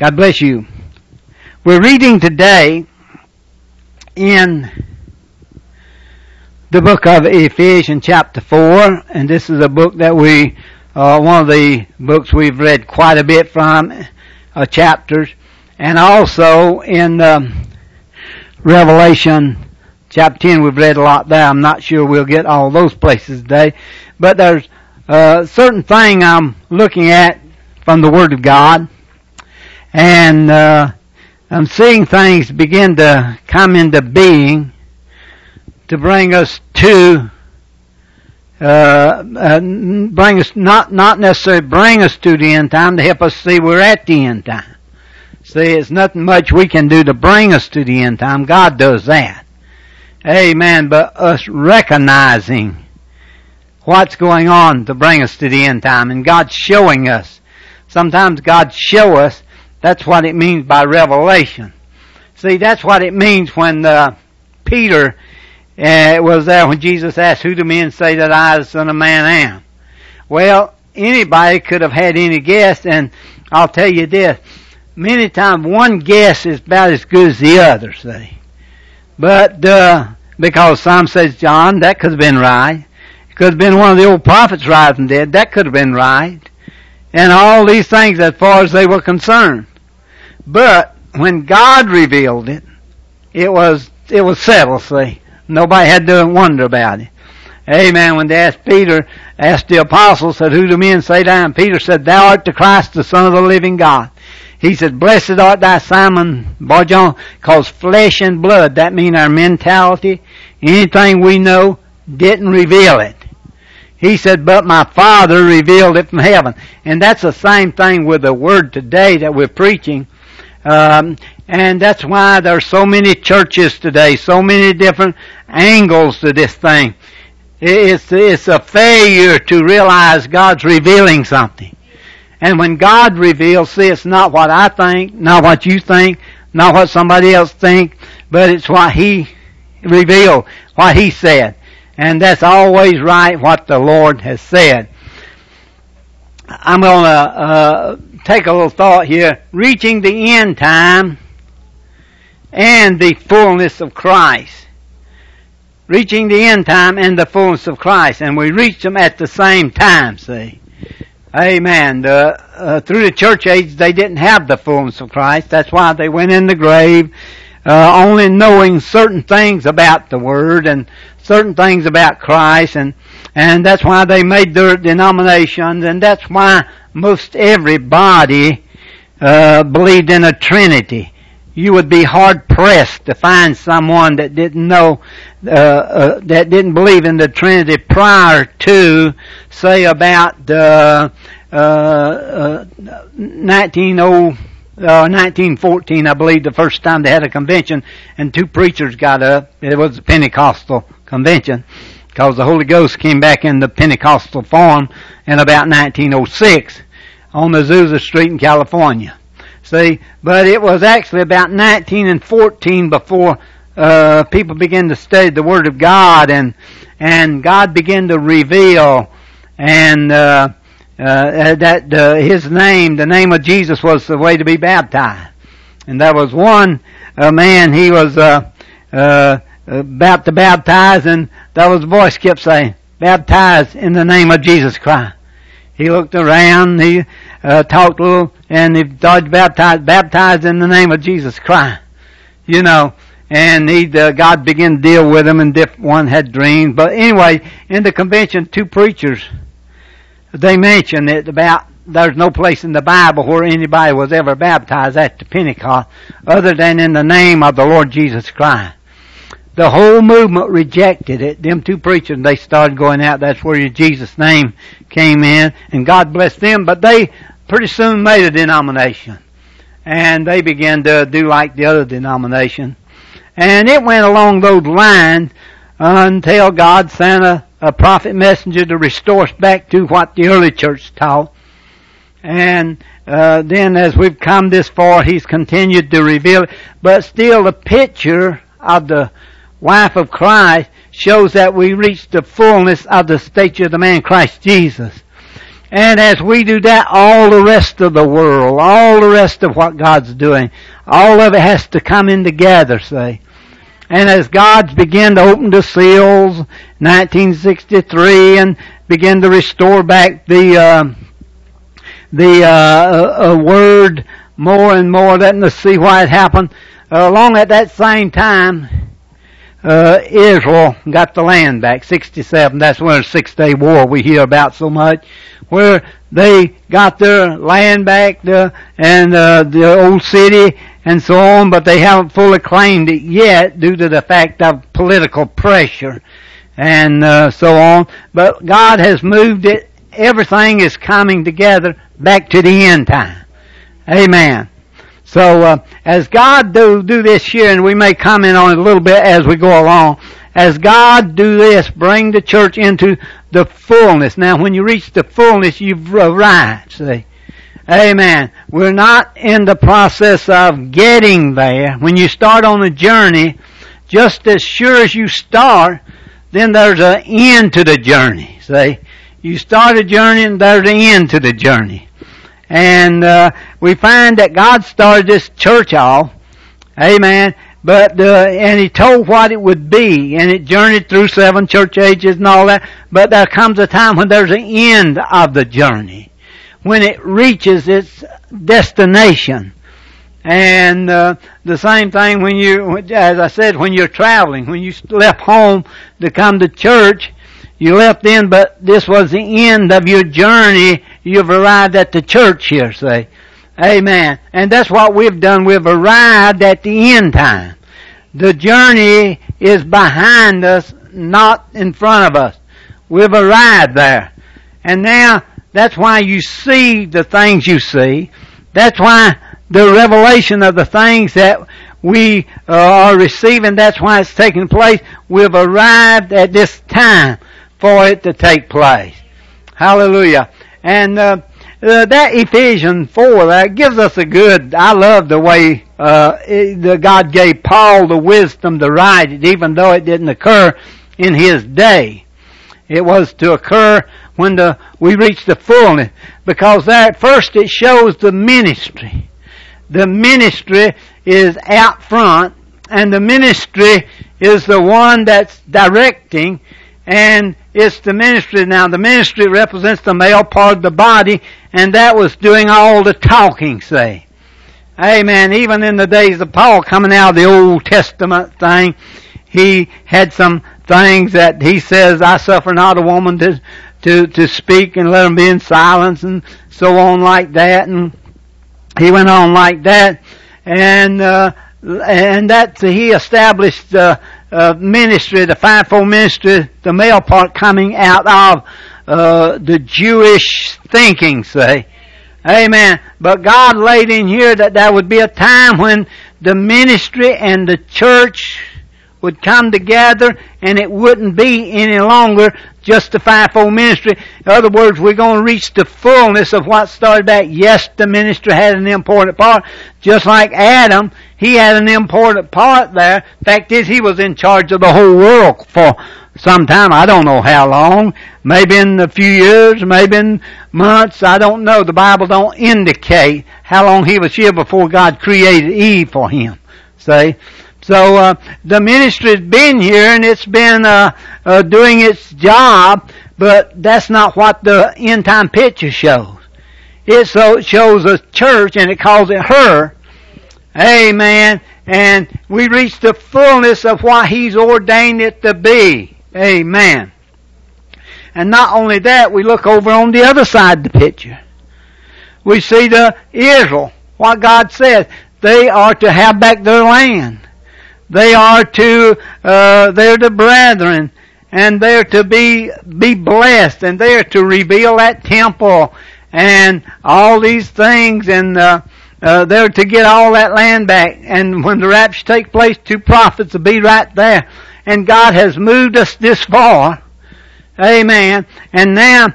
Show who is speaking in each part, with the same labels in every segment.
Speaker 1: God bless you. We're reading today in the book of Ephesians chapter 4, and this is a book that one of the books we've read quite a bit from, chapters, and also in Revelation chapter 10 we've read a lot there. I'm not sure we'll get all those places today, but there's a certain thing I'm looking at from the Word of God, and I'm seeing things begin to come into being to bring us to, not necessarily bring us to the end time, to help us see we're at the end time. See, it's nothing much we can do to bring us to the end time. God does that. Amen. But us recognizing what's going on to bring us to the end time, and God's showing us. Sometimes God show us. That's what it means by revelation. See, that's what it means when Peter was there when Jesus asked, "Who do men say that I, the Son of Man, am?" Well, anybody could have had any guess, and I'll tell you this. Many times one guess is about as good as the other, see. But because some says John, that could have been right. It could have been one of the old prophets rising from the dead, that could have been right. And all these things as far as they were concerned. But when God revealed it, it was settled, see. Nobody had to wonder about it. Amen. When they asked the apostles, said, "Who do men say that I am?" Peter said, "Thou art the Christ, the Son of the living God." He said, "Blessed art thou, Simon Bar-Jonah, because flesh and blood," that means our mentality, anything we know, didn't reveal it. He said, "But my Father revealed it from heaven." And that's the same thing with the Word today that we're preaching. And that's why there's so many churches today, so many different angles to this thing. It's a failure to realize God's revealing something. And when God reveals, see, it's not what I think, not what you think, not what somebody else thinks, but it's what He revealed, what He said. And that's always right, what the Lord has said. I'm going to take a little thought here. Reaching the end time and the fullness of Christ. Reaching the end time and the fullness of Christ. And we reach them at the same time, see. Amen. Through the church age, they didn't have the fullness of Christ. That's why they went in the grave, only knowing certain things about the Word and certain things about Christ, and that's why they made their denominations, and that's why most everybody believed in a Trinity. You would be hard pressed to find someone that didn't know, that didn't believe in the Trinity prior to, say, about 1914, I believe, the first time they had a convention, and two preachers got up. It was a Pentecostal convention, because the Holy Ghost came back in the Pentecostal form in about 1906 on Azusa Street in California. See, but it was actually about 1914 before people began to study the Word of God, and God began to reveal, and that His name, the name of Jesus, was the way to be baptized. And there was one man, he was about to baptize, and there was a voice kept saying, "Baptize in the name of Jesus Christ." He looked around, he talked a little, and he started baptized in the name of Jesus Christ. You know, and God began to deal with him, and one had dreams. But anyway, in the convention, two preachers, they mentioned it about, there's no place in the Bible where anybody was ever baptized at the Pentecost other than in the name of the Lord Jesus Christ. The whole movement rejected it. Them two preachers, they started going out. That's where Jesus' name came in, and God blessed them. But they pretty soon made a denomination, and they began to do like the other denomination. And it went along those lines until God sent a prophet messenger to restore us back to what the early church taught. And then as we've come this far, He's continued to reveal it. But still, the picture of the wife of Christ shows that we reach the fullness of the stature of the man Christ Jesus. And as we do that, all the rest of the world, all the rest of what God's doing, all of it has to come in together, see. And as God's began to open the seals, 1963, and begin to restore back the word more and more, letting us see why it happened. Along at that same time, Israel got the land back, 67. That's when the 6-Day War we hear about so much, where they got their land back, and the old city, and so on, but they haven't fully claimed it yet due to the fact of political pressure and so on. But God has moved it. Everything is coming together back to the end time. Amen. So as God do this here, and we may comment on it a little bit as we go along, as God do this, bring the church into the fullness. Now when you reach the fullness, you've arrived, see. Amen. We're not in the process of getting there. When you start on a journey, just as sure as you start, then there's an end to the journey. See? You start a journey and there's an end to the journey. And we find that God started this church off. Amen. But and He told what it would be, and it journeyed through 7 church ages and all that. But there comes a time when there's an end of the journey, when it reaches its destination. And the same thing when you, as I said, when you're traveling, when you left home to come to church, you left in, but this was the end of your journey. You've arrived at the church here, say. Amen. And that's what we've done. We've arrived at the end time. The journey is behind us, not in front of us. We've arrived there. And now, that's why you see the things you see. That's why the revelation of the things that we are receiving, that's why it's taking place. We've arrived at this time for it to take place. Hallelujah. And that Ephesians 4, that gives us a good, I love the way God gave Paul the wisdom to write it, even though it didn't occur in his day. It was to occur when we reach the fullness. Because there at first it shows the ministry. The ministry is out front, and the ministry is the one that's directing, and it's the ministry. Now the ministry represents the male part of the body, and that was doing all the talking, say. Amen. Even in the days of Paul coming out of the Old Testament thing, he had some things that he says, I suffer not a woman to speak and let them be in silence, and so on like that. And he went on like that, and that he established the ministry, the fivefold ministry, the male part coming out of the Jewish thinking, say. Amen. But God laid in here that there would be a time when the ministry and the church would come together, and it wouldn't be any longer just the fivefold ministry. In other words, we're going to reach the fullness of what started back. Yes, the ministry had an important part. Just like Adam, he had an important part there. Fact is, he was in charge of the whole world for some time. I don't know how long. Maybe in a few years, maybe in months. I don't know. The Bible don't indicate how long he was here before God created Eve for him. See? So the ministry's been here, and it's been doing its job, but that's not what the end time picture shows. It shows a church, and it calls it her. Amen. And we reach the fullness of what He's ordained it to be. Amen. And not only that, we look over on the other side of the picture. We see the Israel, what God says. They are to have back their land. They are to, they're the brethren, and they're to be blessed, and they're to rebuild that temple, and all these things, and they're to get all that land back. And when the rapture takes place, 2 prophets will be right there. And God has moved us this far. Amen. And now,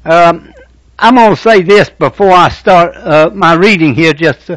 Speaker 1: I'm going to say this before I start my reading here,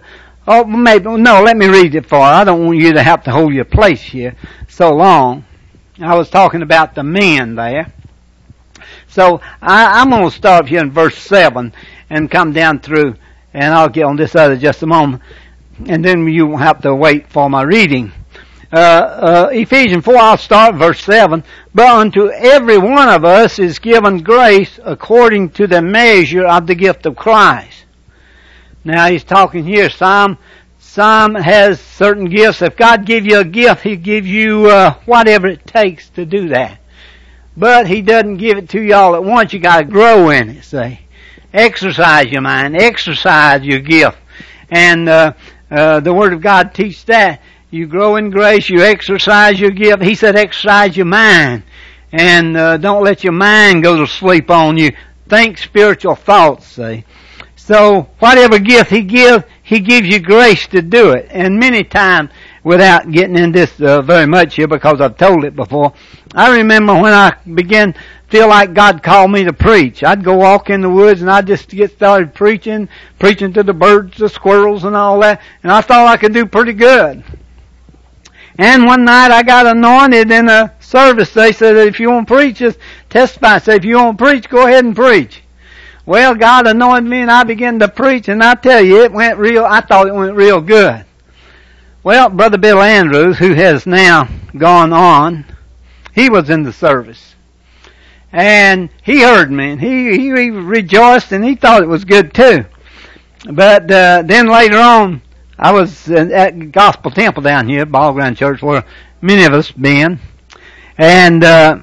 Speaker 1: let me read it for you. I don't want you to have to hold your place here so long. I was talking about the men there. So I'm going to start here in verse 7 and come down through, and I'll get on this other just a moment, and then you won't have to wait for my reading. Ephesians 4, I'll start verse 7. But unto every one of us is given grace according to the measure of the gift of Christ. Now he's talking here, some has certain gifts. If God give you a gift, He'll give you whatever it takes to do that. But He doesn't give it to you all at once. You got to grow in it, see. Exercise your mind. Exercise your gift. And the Word of God teaches that. You grow in grace. You exercise your gift. He said exercise your mind. And don't let your mind go to sleep on you. Think spiritual thoughts, see. So whatever gift He gives you grace to do it. And many times, without getting in this very much here because I've told it before, I remember when I began to feel like God called me to preach. I'd go walk in the woods and I'd just get started preaching to the birds, the squirrels and all that, and I thought I could do pretty good. And one night I got anointed in a service. They said, if you want to preach, just testify. I said, if you want to preach, go ahead and preach. Well, God anointed me and I began to preach, and I tell you, I thought it went real good. Well, Brother Bill Andrews, who has now gone on, he was in the service. And he heard me, and he rejoiced, and he thought it was good too. But then later on, I was at Gospel Temple down here, Ball Ground Church, where many of us been. And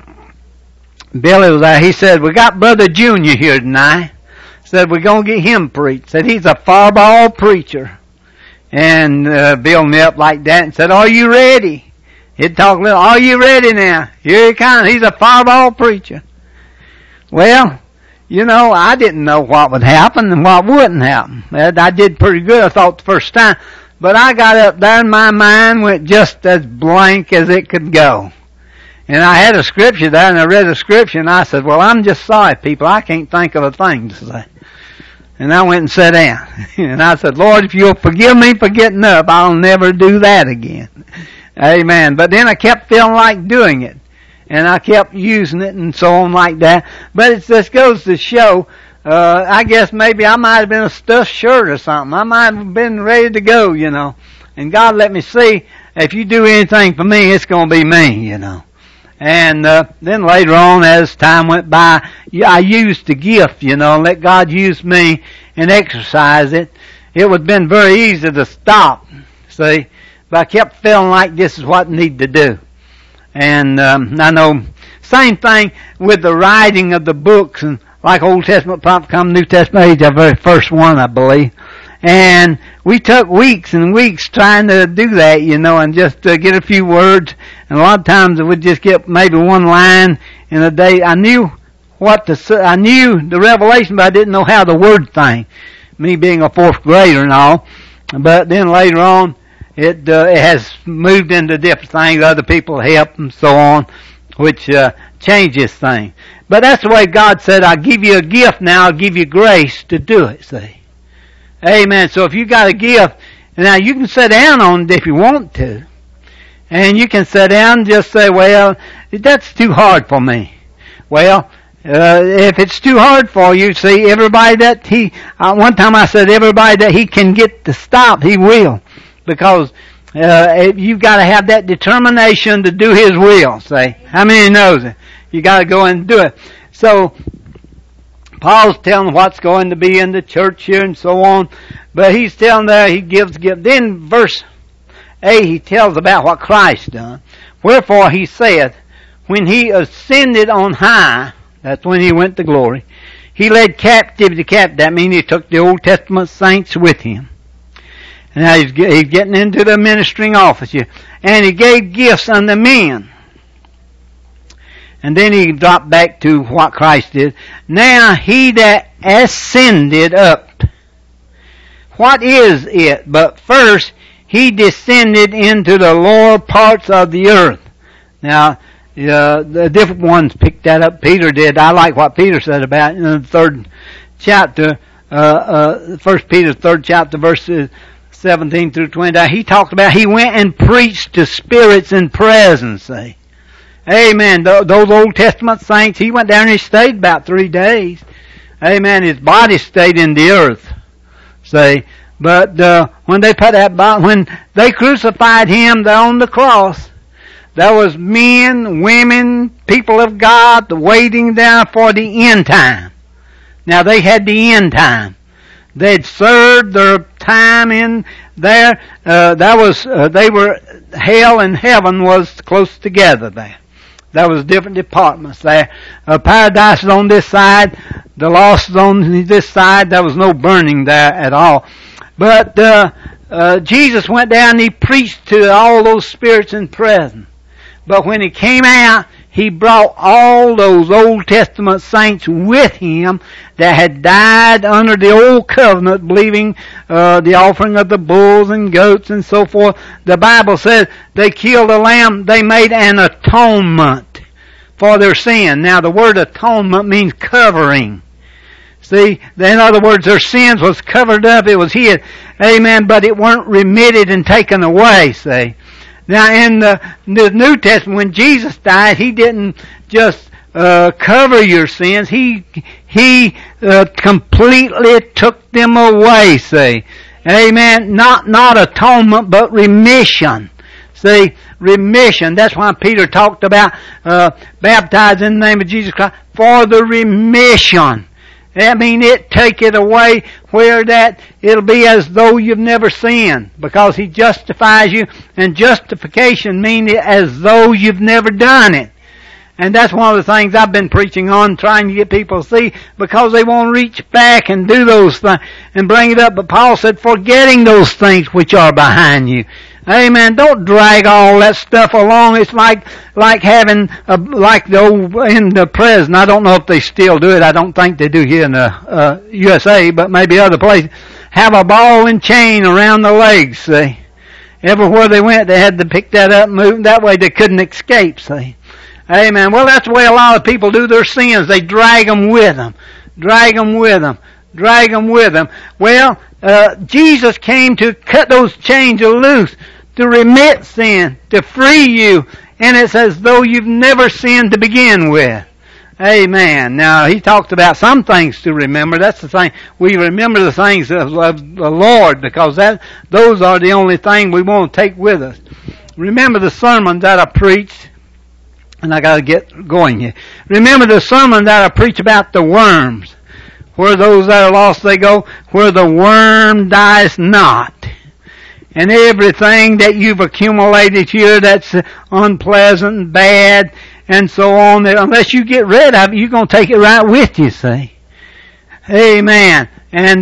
Speaker 1: Billy was there. He said, we got Brother Junior here tonight. Said, we're going to get him preached. Said, he's a fireball preacher. And Bill me up like that and said, are you ready? He'd talk a little, are you ready now? Here he comes. He's a fireball preacher. Well, you know, I didn't know what would happen and what wouldn't happen. I did pretty good, I thought, the first time. But I got up there and my mind went just as blank as it could go. And I had a scripture there, and I read a scripture, and I said, well, I'm just sorry, people. I can't think of a thing to say. And I went and sat down. And I said, Lord, if you'll forgive me for getting up, I'll never do that again. Amen. But then I kept feeling like doing it. And I kept using it and so on like that. But it just goes to show, I guess maybe I might have been a stuffed shirt or something. I might have been ready to go, you know. And God let me see, if you do anything for me, it's going to be me, you know. And then later on, as time went by, I used the gift, you know, let God use me and exercise it. It would have been very easy to stop, see. But I kept feeling like this is what I need to do. And I know, same thing with the writing of the books, and like Old Testament, Prophet, Come, New Testament Age, the very first one, I believe. And we took weeks and weeks trying to do that, you know, and just get a few words. And a lot of times it would just get maybe one line in a day. I knew what to say. I knew the revelation, but I didn't know how the word thing. Me being a fourth grader and all. But then later on, it has moved into different things. Other people help and so on, which changes things. But that's the way God said, I'll give you a gift now. I'll give you grace to do it, see. Amen. So if you got a gift, now you can sit down on it if you want to. And you can sit down and just say, well, that's too hard for me. Well, if it's too hard for you, see, everybody that one time I said, everybody that he can get to stop, he will. Because you've got to have that determination to do his will, see. How many knows it? You got to go and do it. So, Paul's telling what's going to be in the church here and so on. But he's telling there, he gives. Then verse 8, he tells about what Christ done. Wherefore he said, when he ascended on high, that's when he went to glory, he led captivity captive. That means he took the Old Testament saints with him. And now he's getting into the ministering office here. And he gave gifts unto men. And then he dropped back to what Christ did. Now he that ascended up. What is it? But first, he descended into the lower parts of the earth. Now, the different ones picked that up. Peter did. I like what Peter said about it in the third chapter, 1 Peter 3rd chapter, verses 17 through 20. He talked about he went and preached to spirits in prison, see. Amen. Those Old Testament saints, he went down and he stayed about 3 days. Amen. His body stayed in the earth. See? But when they put when they crucified him there on the cross, there was men, women, people of God waiting there for the end time. Now they had the end time. They'd served their time in there. They were, hell and heaven was close together there. There was different departments there. Paradise is on this side. The lost is on this side. There was no burning there at all. But Jesus went down and he preached to all those spirits in prison. But when he came out, he brought all those Old Testament saints with him that had died under the old covenant, believing the offering of the bulls and goats and so forth. The Bible says they killed a lamb. They made an atonement for their sin. Now the word atonement means covering. See, in other words, their sins was covered up. It was hid. Amen. But it weren't remitted and taken away, see. Now in the New Testament, when Jesus died, he didn't just cover your sins. He completely took them away, see. Amen. Not atonement, but remission. See, remission. That's why Peter talked about baptized in the name of Jesus Christ for the remission. I mean, it take it away where that it'll be as though you've never sinned, because he justifies you, and justification means as though you've never done it. And that's one of the things I've been preaching on, trying to get people to see, because they won't reach back and do those things and bring it up. But Paul said, forgetting those things which are behind you. Amen. Don't drag all that stuff along. It's like having like the old in the prison. I don't know if they still do it. I don't think they do here in the USA, but maybe other places. Have a ball and chain around the legs. See, everywhere they went, they had to pick that up and move. That way, they couldn't escape. See, amen. Well, that's the way a lot of people do their sins. They drag them with them. Drag them with them. Drag them with them. Well, Jesus came to cut those chains loose, to remit sin, to free you, and it's as though you've never sinned to begin with. Amen. Now, he talked about some things to remember. That's the thing. We remember the things of the Lord, because those are the only thing we want to take with us. Remember the sermon that I preached, and I got to get going here. Remember the sermon that I preached about the worms. Where those that are lost they go, where the worm dies not. And everything that you've accumulated here that's unpleasant and bad and so on, unless you get rid of it, you're going to take it right with you, see. Amen. And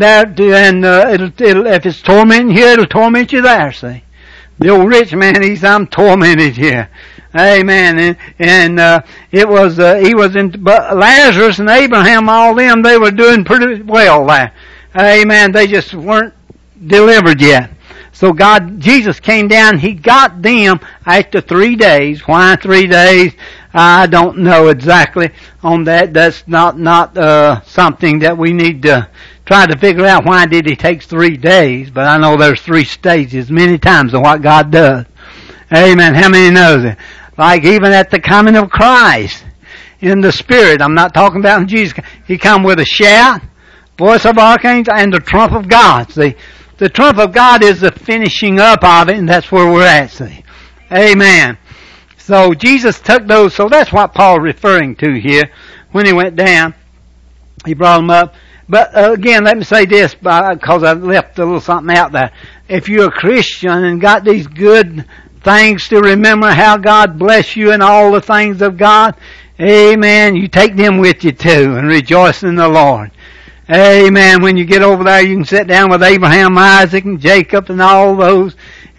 Speaker 1: if it's tormenting here, it'll torment you there, see. The old rich man, I'm tormented here. Amen. And it was, but Lazarus and Abraham, all them, they were doing pretty well there. Amen. They just weren't delivered yet. So Jesus came down, he got them after 3 days. Why 3 days? I don't know exactly on that. That's not something that we need to try to figure out why did he take 3 days, but I know there's 3 stages many times of what God does. Amen. How many knows it? Like even at the coming of Christ in the Spirit. I'm not talking about when Jesus. He come with a shout, voice of archangel, and the trump of God. See, the trump of God is the finishing up of it, and that's where we're at. See, amen. So Jesus took those. So that's what Paul's referring to here when he went down. He brought them up. But again, let me say this, because I left a little something out there. If you're a Christian and got these good things to remember how God bless you and all the things of God, amen, you take them with you too and rejoice in the Lord. Amen. When you get over there, you can sit down with Abraham, Isaac, and Jacob and all those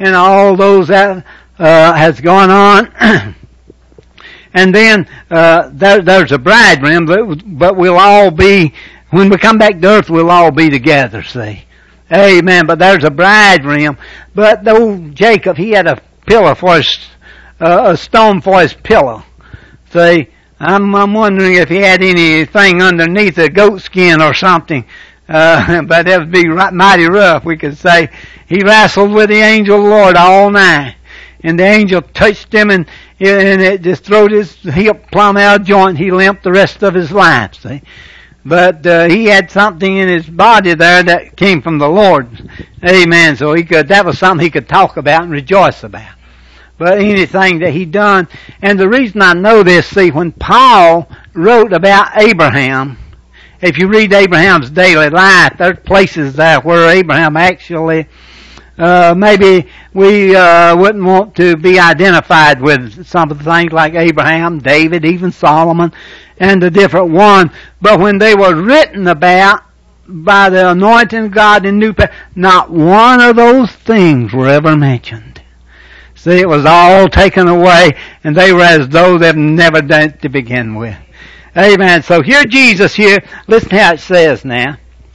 Speaker 1: that has gone on. And then there's a bridegroom, but we'll all be, when we come back to earth, we'll all be together, see. Amen. But there's a bridegroom. But old Jacob, he had a pillar for a stone for his pillow. See, I'm wondering if he had anything underneath a goat skin or something. But that would be mighty rough. We could say he wrestled with the angel of the Lord all night. And the angel touched him, and and it just throwed his hip plumb out of joint. He limped the rest of his life, see. But he had something in his body there that came from the Lord. Amen. So that was something he could talk about and rejoice about. But anything that he done, and the reason I know this, see, when Paul wrote about Abraham, if you read Abraham's daily life, there's places there where Abraham actually, maybe we wouldn't want to be identified with some of the things like Abraham, David, even Solomon, and the different ones. But when they were written about by the anointing of God in New Testament, not one of those things were ever mentioned. See, it was all taken away, and they were as though they've never done it to begin with. Amen. So here Jesus here, listen how it says now.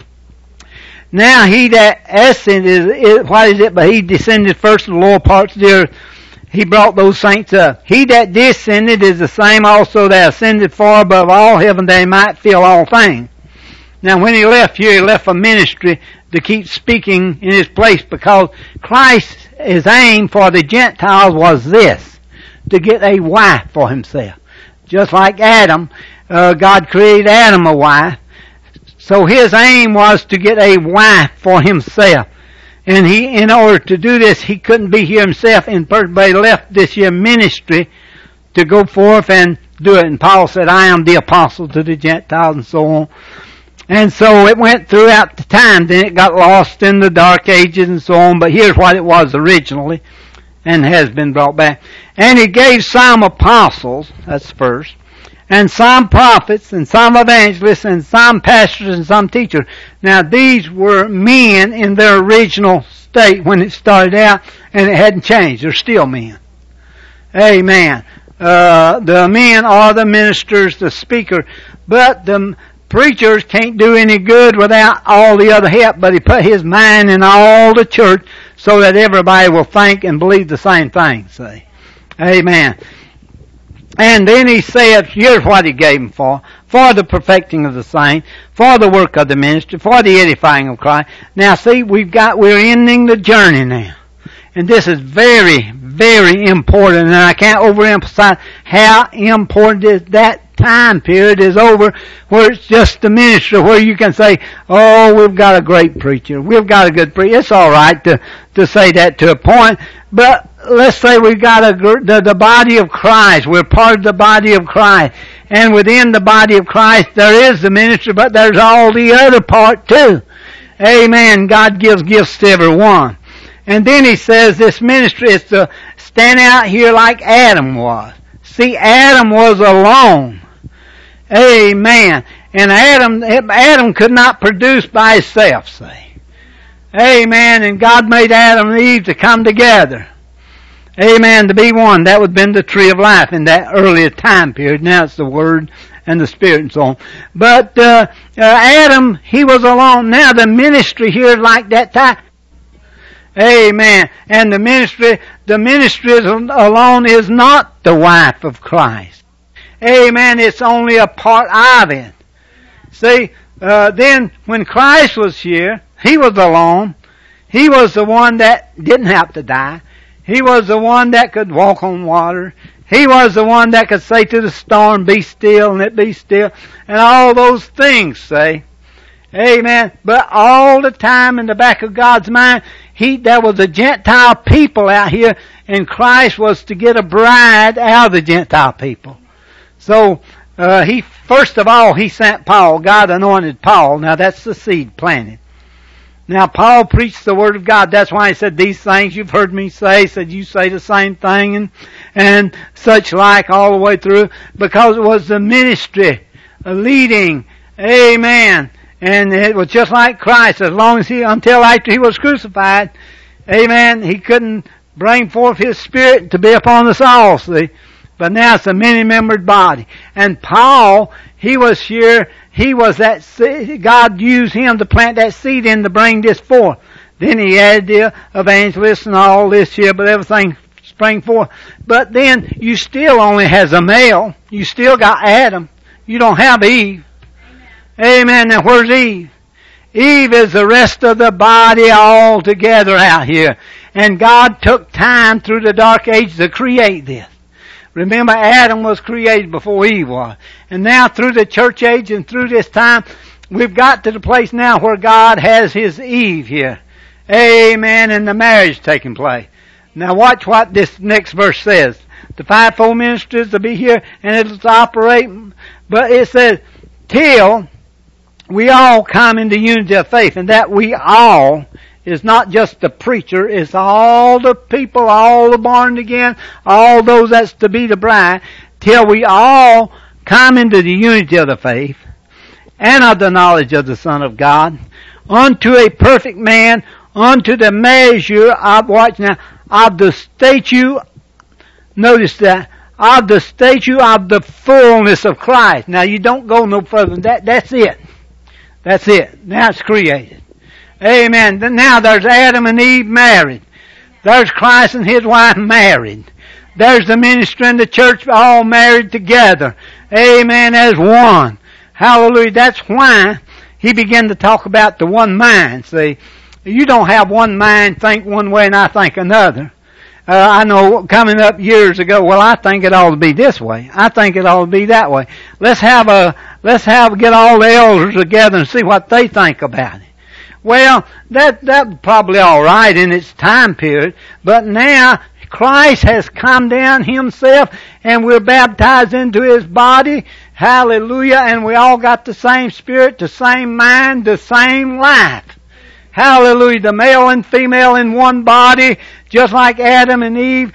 Speaker 1: Now he that ascended, what is it? But he descended first to the lower parts of the earth. He brought those saints up. He that descended is the same also that ascended far above all heaven that he might fill all things. Now when he left here, he left a ministry to keep speaking in his place, because Christ's aim for the Gentiles was this, to get a wife for himself. Just like Adam, God created Adam a wife. So his aim was to get a wife for himself. And in order to do this, he couldn't be here himself in person, but he left this here ministry to go forth and do it. And Paul said, I am the apostle to the Gentiles, and so on. And so it went throughout the time. Then it got lost in the dark ages and so on. But here's what it was originally, and has been brought back. And he gave some apostles, that's first, and some prophets, and some evangelists, and some pastors, and some teachers. Now these were men in their original state when it started out, and it hadn't changed. They're still men. Amen. The men are the ministers, the speaker, but the preachers can't do any good without all the other help, but he put his mind in all the church so that everybody will think and believe the same thing, see. Amen. And then he said, here's what he gave them for the perfecting of the saints, for the work of the ministry, for the edifying of Christ. Now see, we're ending the journey now. And this is very, very important, and I can't overemphasize how important it is. That time period is over where it's just the ministry, where you can say, oh, we've got a great preacher, we've got a good preacher. It's alright to say that to a point, but let's say we've got the body of Christ. We're part of the body of Christ. And within the body of Christ there is the ministry, but there's all the other part too. Amen. God gives gifts to everyone. And then he says this ministry is to stand out here like Adam was. See, Adam was alone. Amen. And Adam could not produce by himself, see. Amen. And God made Adam and Eve to come together. Amen. To be one. That would have been the tree of life in that earlier time period. Now it's the Word and the Spirit and so on. But Adam, he was alone. Now the ministry here is like that time. Amen. And the ministry alone is not the wife of Christ. Amen. It's only a part of it. See, then when Christ was here, he was alone. He was the one that didn't have to die. He was the one that could walk on water. He was the one that could say to the storm, be still, and it be still. And all those things, say. Amen. But all the time in the back of God's mind, there was a Gentile people out here, and Christ was to get a bride out of the Gentile people. So, first of all, he sent Paul. God anointed Paul. Now that's the seed planted. Now Paul preached the Word of God. That's why he said, these things you've heard me say. He said, you say the same thing and such like all the way through. Because it was the ministry leading. Amen. And it was just like Christ, until after he was crucified, amen, he couldn't bring forth his Spirit to be upon us all, see. But now it's a many-membered body. And Paul, he was here, he was that seed, God used him to plant that seed in to bring this forth. Then he added the evangelists and all this here, but everything sprang forth. But then you still only has a male. You still got Adam. You don't have Eve. Amen. Now where's Eve? Eve is the rest of the body all together out here. And God took time through the dark ages to create this. Remember, Adam was created before Eve was. And now through the church age and through this time, we've got to the place now where God has His Eve here. Amen. And the marriage taking place. Now watch what this next verse says. The fivefold ministries to be here and it'll operate. But it says, till we all come into unity of faith. And that we all is not just the preacher, it's all the people, all the born again, all those that's to be the bride, till we all come into the unity of the faith and of the knowledge of the Son of God, unto a perfect man, unto the measure of, watch now, of the stature, notice that, of the stature of the fullness of Christ. Now you don't go no further than that. That's it. That's it. Now it's created. Amen. Now there's Adam and Eve married. There's Christ and His wife married. There's the ministry and the church all married together. Amen. As one. Hallelujah. That's why He began to talk about the one mind. See, you don't have one mind, think one way and I think another. I know coming up years ago, well, I think it ought to be this way. I think it ought to be that way. Let's get all the elders together and see what they think about it. Well, that's probably alright in its time period, but now Christ has come down Himself and we're baptized into His body. Hallelujah. And we all got the same spirit, the same mind, the same life. Hallelujah. The male and female in one body, just like Adam and Eve.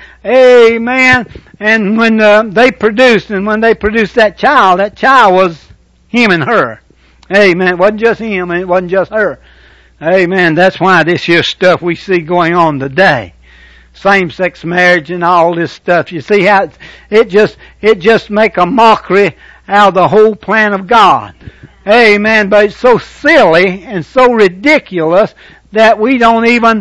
Speaker 1: Amen. And when they produced that child was him and her. Amen. It wasn't just him and it wasn't just her. Amen. That's why this here stuff we see going on today. Same-sex marriage and all this stuff. You see how it just make a mockery out of the whole plan of God. Amen. But it's so silly and so ridiculous that we don't even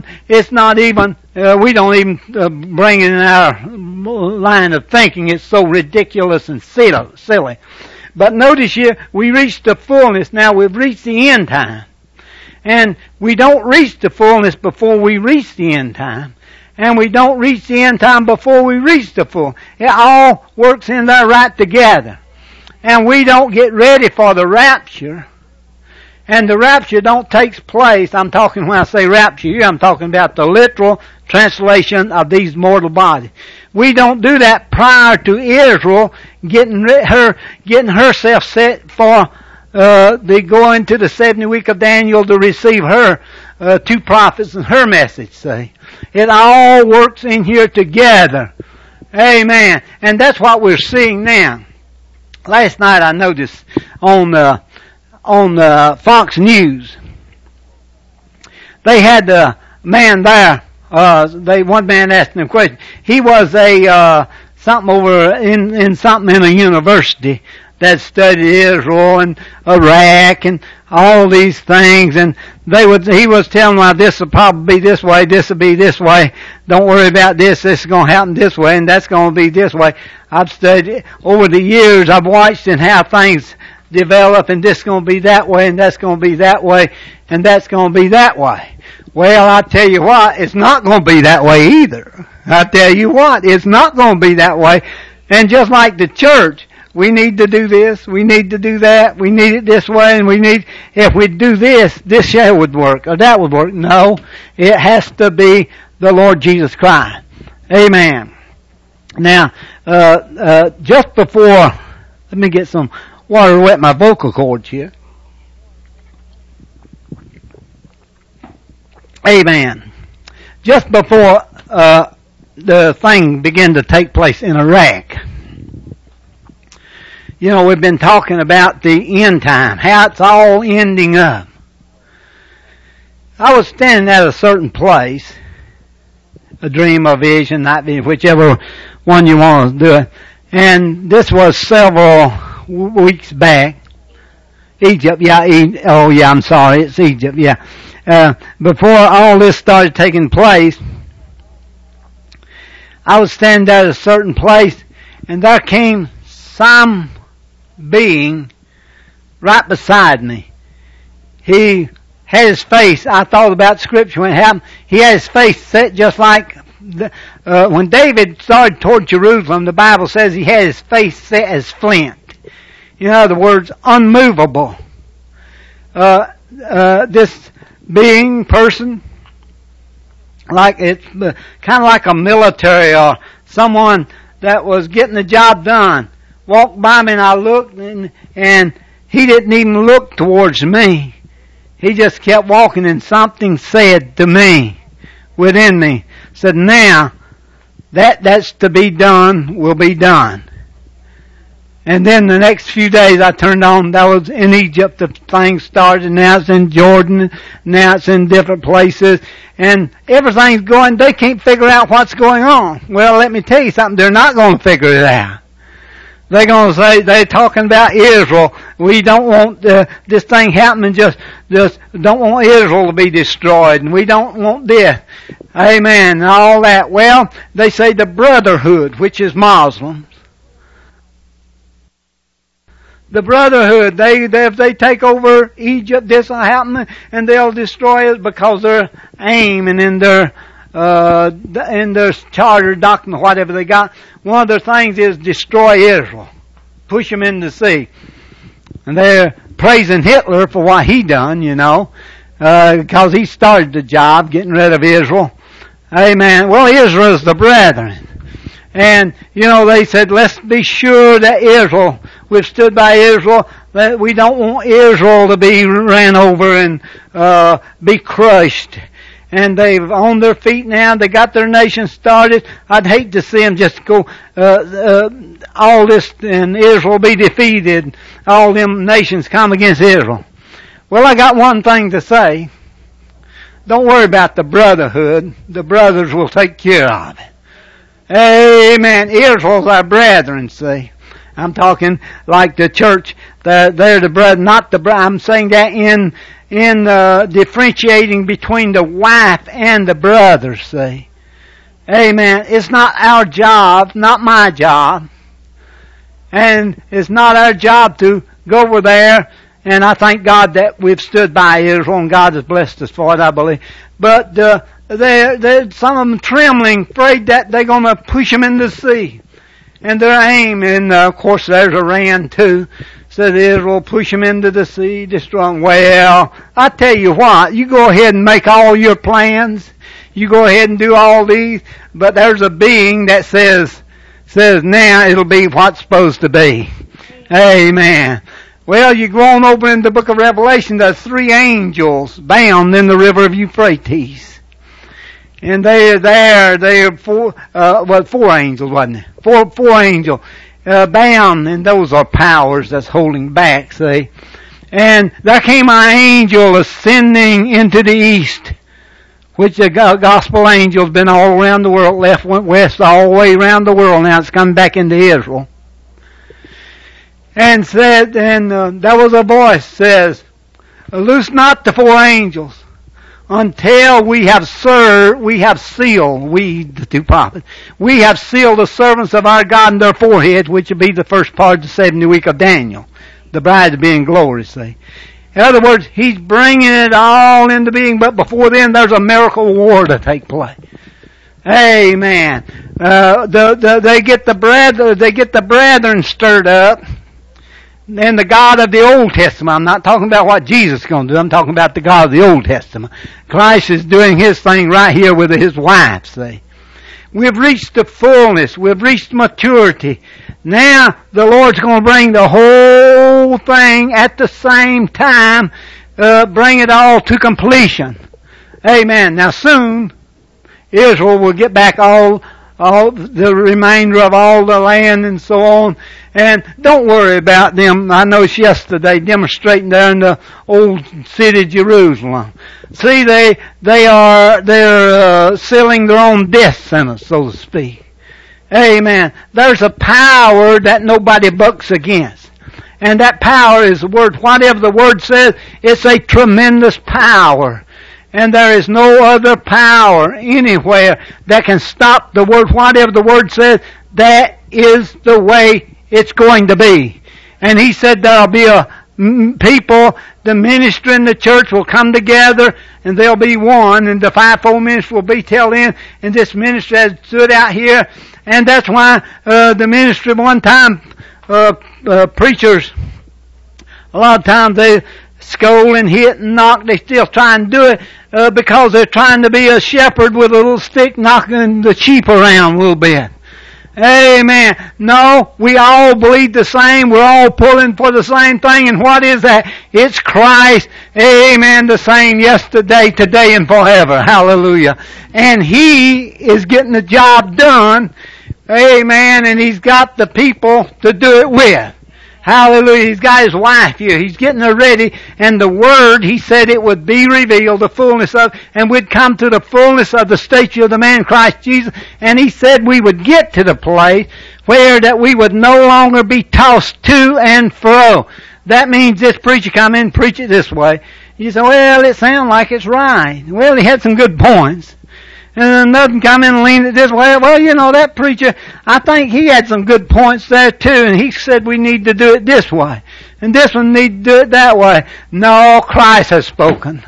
Speaker 1: bring it in our line of thinking. It's so ridiculous and silly. But notice here, we reached the fullness. Now we've reached the end time. And we don't reach the fullness before we reach the end time. And we don't reach the end time before we reach the full. It all works in there right together. And we don't get ready for the rapture. And the rapture don't take place. I'm talking, when I say rapture here, I'm talking about the literal translation of these mortal bodies. We don't do that prior to Israel getting herself set for they go into the 70 week of Daniel to receive her two prophets and her message, see. It all works in here together. Amen. And that's what we're seeing now. Last night I noticed on Fox News, they had a man there, one man asked him a question. He was something over in something in a university that studied Israel and Iraq and all these things, and he was telling them, this will probably be this way, this will be this way, don't worry about this is going to happen this way, and that's going to be this way. I've studied, over the years, I've watched and how things develop, and this is going to be that way, and that's going to be that way, and that's going to be that way. Well, I tell you what, it's not going to be that way either. I tell you what, it's not going to be that way. And just like the church, we need to do this, we need to do that, we need it this way, and if we do this shall would work, or that would work. No, it has to be the Lord Jesus Christ. Amen. Now, just before, let me get some water to wet my vocal cords here. Amen. Just before the thing began to take place in Iraq, you know, we've been talking about the end time, how it's all ending up. I was standing at a certain place, a dream or vision, not vision, whichever one you want to do it, and this was several weeks back. Egypt, I'm sorry, it's Egypt, before all this started taking place, I was standing at a certain place, and there came some being right beside me. He had his face, I thought about scripture when it happened, he had his face set just like when David started toward Jerusalem, the Bible says he had his face set as flint. In other words, unmovable. This person, like it's kind of like a military or someone that was getting the job done, walked by me and I looked and he didn't even look towards me. He just kept walking and something said to me, within me, said, now, that's to be done will be done. And then the next few days I turned on, that was in Egypt, the thing started, now it's in Jordan, now it's in different places, and everything's going, they can't figure out what's going on. Well, let me tell you something, they're not going to figure it out. They're going to say, they're talking about Israel. We don't want this thing happening, just don't want Israel to be destroyed, and we don't want this. Amen, and all that. Well, they say the Brotherhood, which is Muslims. The Brotherhood, if they take over Egypt, this will happen, and they'll destroy it because their aim and in their charter doctrine, whatever they got, one of their things is destroy Israel, push them in the sea. And they're praising Hitler for what he done, because he started the job, getting rid of Israel. Amen. Well, Israel's the brethren. And, they said, let's be sure that Israel, we've stood by Israel, that we don't want Israel to be ran over and be crushed. And they've on their feet now, they got their nation started. I'd hate to see them just go, all this, and Israel be defeated, all them nations come against Israel. Well, I got one thing to say. Don't worry about the Brotherhood. The brothers will take care of it. Amen. Israel's our brethren, see. I'm talking like the church. They're the brethren, not the brethren. I'm saying that in differentiating between the wife and the brothers, see. Amen. It's not our job, not my job. And it's not our job to go over there, and I thank God that we've stood by Israel, and God has blessed us for it, I believe. But they're some of them trembling, afraid that they're going to push them in the sea. And their aim, and of course there's Iran too, said Israel push them into the sea, destroy them. Well, I tell you what, you go ahead and make all your plans, you go ahead and do all these, but there's a being that says now it'll be what's supposed to be. Amen. Well, you go on over in the book of Revelation, there's 3 angels bound in the river of Euphrates. And they're 4 angels, wasn't it? Four angels, bound, and those are powers that's holding back, see. And there came an angel ascending into the east, which the gospel angel's been all around the world, left, went west, all the way around the world, now it's come back into Israel. And said, there was a voice says, loose not the 4 angels, until we have sealed, the 2 prophets, we have sealed the servants of our God in their foreheads, which will be the first part of the 70th week of Daniel. The bride being glory, see. In other words, He's bringing it all into being, but before then there's a miracle war to take place. Amen. They get the brethren stirred up. And the God of the Old Testament, I'm not talking about what Jesus is going to do, I'm talking about the God of the Old Testament. Christ is doing His thing right here with His wife, see. We've reached the fullness, we've reached maturity. Now, the Lord's going to bring the whole thing at the same time, bring it all to completion. Amen. Now soon, Israel will get back all the remainder of all the land and so on. And don't worry about them. I noticed yesterday demonstrating there in the old city of Jerusalem. See, they're sealing their own death sentence, so to speak. Amen. There's a power that nobody bucks against. And that power is the Word. Whatever the Word says, it's a tremendous power. And there is no other power anywhere that can stop the Word. Whatever the Word says, that is the way it's going to be. And He said there'll be people, the ministry and the church will come together and they'll be one, and the fivefold ministry will be till then, and this ministry has stood out here, and that's why the ministry one time, preachers, a lot of times they scold and hit and knock, they still try and do it because they're trying to be a shepherd with a little stick knocking the sheep around a little bit. Amen. No, we all believe the same. We're all pulling for the same thing. And what is that? It's Christ. Amen. The same yesterday, today, and forever. Hallelujah. And He is getting the job done. Amen. And He's got the people to do it with. Hallelujah. He's got His wife here. He's getting her ready. And the Word, He said it would be revealed, the fullness of, and we'd come to the fullness of the stature of the man Christ Jesus. And He said we would get to the place where that we would no longer be tossed to and fro. That means this preacher come in and preach it this way. You say, well, it sounds like it's right. Well, he had some good points. And another come in and lean it this way. Well, you know, that preacher, I think he had some good points there too, and he said we need to do it this way. And this one need to do it that way. No, Christ has spoken.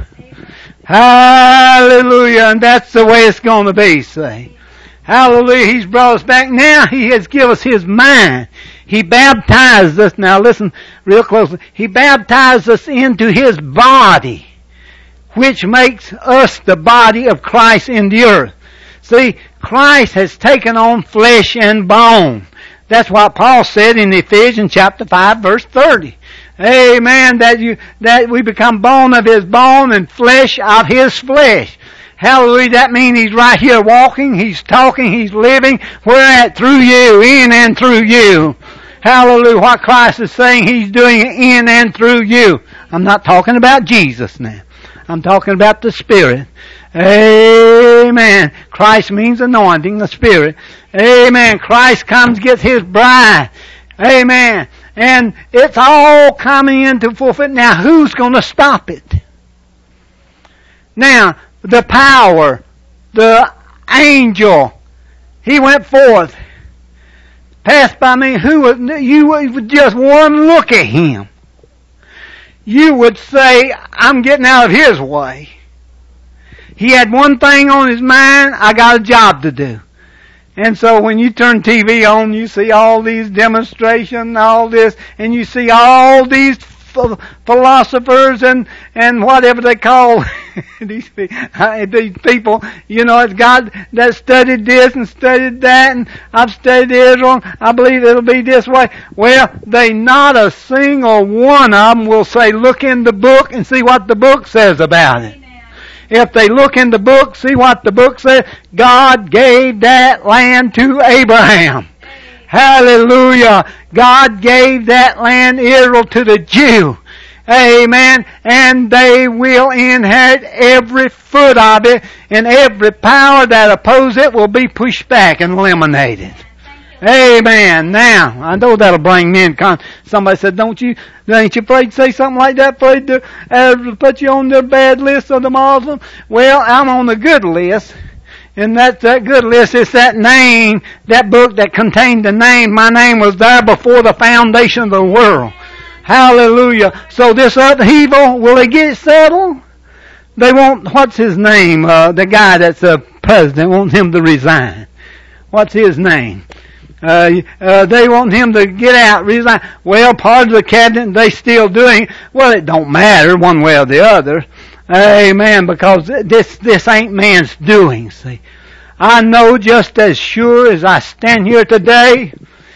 Speaker 1: Hallelujah. And that's the way it's going to be, see. Hallelujah. He's brought us back. Now He has given us His mind. He baptized us. Now listen real closely. He baptized us into His body, which makes us the body of Christ in the earth. See, Christ has taken on flesh and bone. That's what Paul said in Ephesians chapter 5 verse 30. Amen. That we become bone of His bone and flesh of His flesh. Hallelujah. That means He's right here walking, He's talking, He's living. We're at through you, in and through you. Hallelujah. What Christ is saying, He's doing it in and through you. I'm not talking about Jesus now. I'm talking about the Spirit. Amen. Christ means anointing, the Spirit. Amen. Christ comes, gets His bride. Amen. And it's all coming into fulfillment. Now, who's going to stop it? Now, the power, the angel, he went forth, passed by me. You would just one look at him, you would say, I'm getting out of his way. He had one thing on his mind, I got a job to do. And so when you turn TV on, you see all these demonstrations, all this, and you see all these philosophers and whatever they call these people, you know, it's God that studied this and studied that, and I've studied Israel, I believe it'll be this way. Well, not a single one of them will say, look in the book and see what the book says about it. If they look in the book, see what the book says, God gave that land to Abraham. Hallelujah. God gave that land, Israel, to the Jew. Amen. And they will inherit every foot of it, and every power that opposes it will be pushed back and eliminated. Amen. Now, I know that'll bring men. Somebody said, ain't you afraid to say something like that? Afraid to put you on the bad list of the Muslims? Well, I'm on the good list. And that good list is that name, that book that contained the name. My name was there before the foundation of the world. Hallelujah. So this upheaval, will it get settled? They want, what's his name? The guy that's the president, want him to resign. What's his name? They want him to get out, resign. Well, part of the cabinet, they still doing, well, it don't matter one way or the other. Amen, because this ain't man's doing, see. I know just as sure as I stand here today,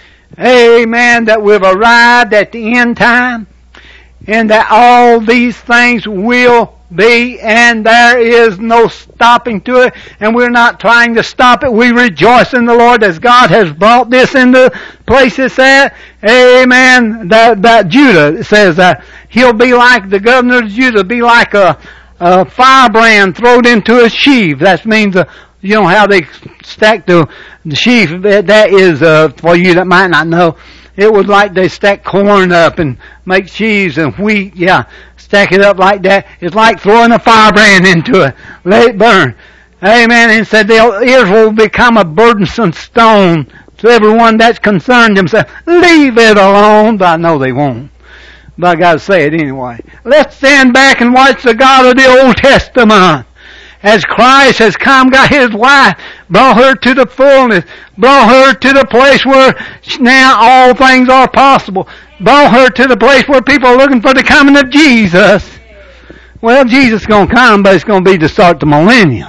Speaker 1: amen, that we've arrived at the end time, and that all these things will be, and there is no stopping to it, and we're not trying to stop it. We rejoice in the Lord as God has brought this into place it's at. Amen. That Judah, it says that he'll be like, the governor of Judah, be like a firebrand thrown into a sheaf. That means, you know how they stack the sheaf. That is, for you that might not know, it was like they stack corn up and make cheese and wheat. Yeah, stack it up like that. It's like throwing a firebrand into it. Let it burn. Amen. And said Israel will become a burdensome stone to everyone that's concerned himself. Leave it alone. But I know they won't. But I got to say it anyway. Let's stand back and watch the God of the Old Testament. As Christ has come, got His wife, brought her to the fullness, brought her to the place where now all things are possible, brought her to the place where people are looking for the coming of Jesus. Well, Jesus is going to come, but it's going to be to start the millennium.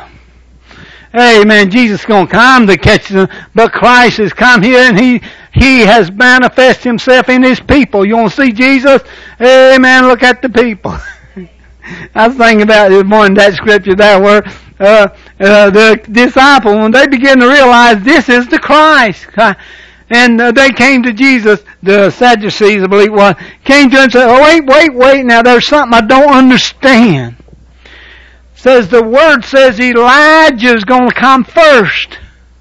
Speaker 1: Amen. Jesus is going to come to catch them, but Christ has come here and He has manifested Himself in His people. You want to see Jesus? Amen. Look at the people. I was thinking about this morning, that scripture there where the disciples, when they begin to realize this is the Christ, and they came to Jesus, the Sadducees, I believe it was, came to him and said, oh, wait, now there's something I don't understand. Says the Word says Elijah's going to come first.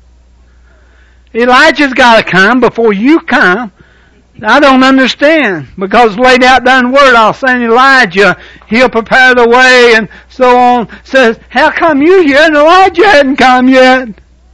Speaker 1: Elijah's got to come before you come. I don't understand, because laid out there in the Word, I'll send Elijah, he'll prepare the way, and so on. Says, how come you here and Elijah hadn't come yet?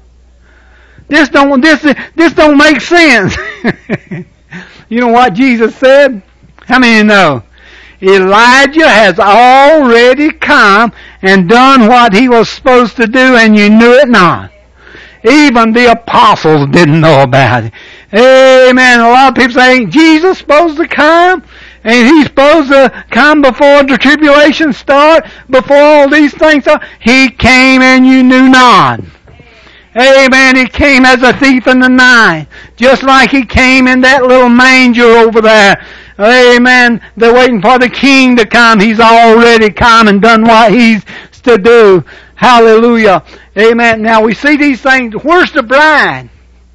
Speaker 1: This don't make sense. You know what Jesus said? How many know? Elijah has already come and done what he was supposed to do, and you knew it not. Even the apostles didn't know about it. Amen. A lot of people say, ain't Jesus supposed to come? And He's supposed to come before the tribulation start, before all these things start? He came and you knew not. Amen. He came as a thief in the night. Just like He came in that little manger over there. Amen. They're waiting for the King to come. He's already come and done what He's to do. Hallelujah. Amen. Now we see these things. Where's the bride?